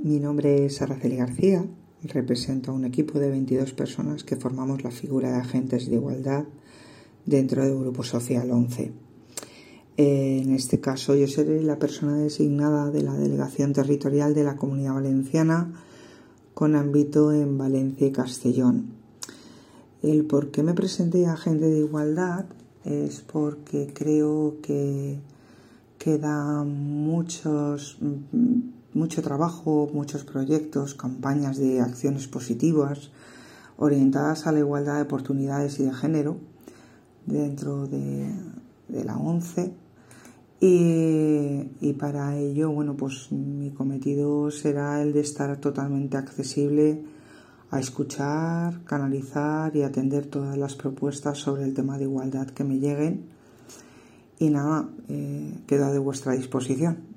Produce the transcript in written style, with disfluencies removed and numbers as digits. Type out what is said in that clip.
Mi nombre es Araceli García y represento a un equipo de 22 personas que formamos la figura de agentes de igualdad dentro del Grupo Social 11. En este caso yo seré la persona designada de la Delegación Territorial de la Comunidad Valenciana con ámbito en Valencia y Castellón. El por qué me presenté a agente de igualdad es porque creo que da mucho trabajo, muchos proyectos, campañas de acciones positivas orientadas a la igualdad de oportunidades y de género dentro de la ONCE y para ello, pues mi cometido será el de estar totalmente accesible a escuchar, canalizar y atender todas las propuestas sobre el tema de igualdad que me lleguen y nada, quedo de vuestra disposición.